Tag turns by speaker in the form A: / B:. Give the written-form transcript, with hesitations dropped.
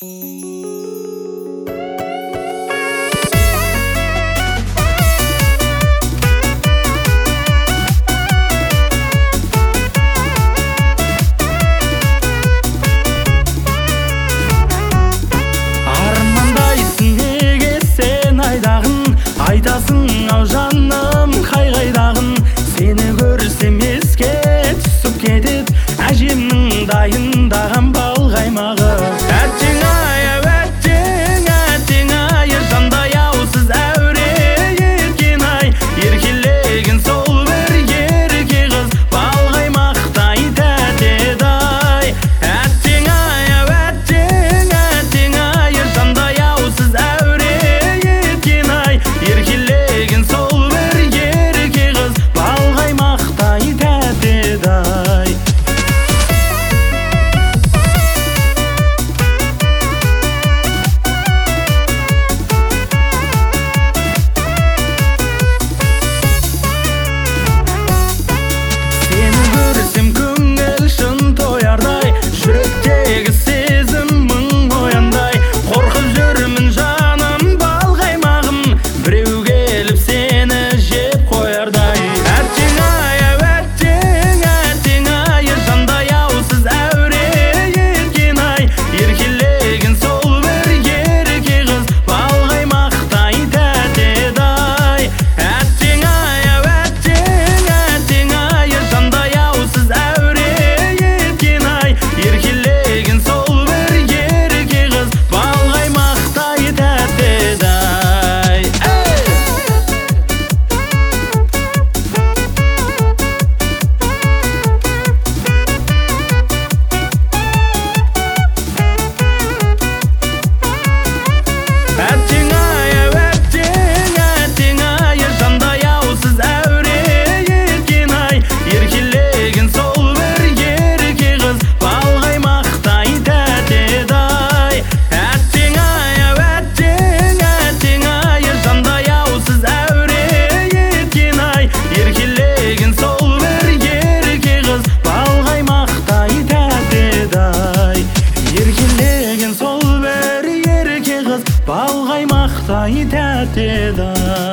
A: Армандайсың неге сен айдағын, айтасың ау жаным қайдағын. Сені көрсем еске түсіп кетет әжемнің дайындаған бал қаймағы. Әттең ай, әттең ай, жандай аусыз әуре еткен ай. Еркелеген сол бір ерке қыз бал қаймақтай тәтеді-ай. Әттең ай, жандай аусыз әуре еткен ай. Еркелеген сол бір ерке қыз бал қаймақтай тәтеді-ай. Сені көрсем көңіл шын тоярдай, жүректегі сезім мың ояндай. Қорқып жүрмін жаным бал қаймағым, біреу келіп сені жеп қоярдай. Әттең ай, жандай аусыз әуре еткен ай. Еркелеген сол бір ерке қыз бал қаймақтай тәтеді-ай. Әттең ай, жандай аусыз әуре еткен ай. Еркелеген сол бір ерке қыз бал қаймақтай тәтеді-ай. Әттең ай, жандай аусыз әуре еткен ай. Еркелеген сол бір ерке қыз бал қаймақтай тәтеді-ай. Әттең ай, жандай аусыз әуре еткен ай. Еркелеген сол бір ерке қыз бал қаймақтай тәтеді-ай. Еркелеген сол бір ерке қыз бал қаймақтай тәтеді-ай.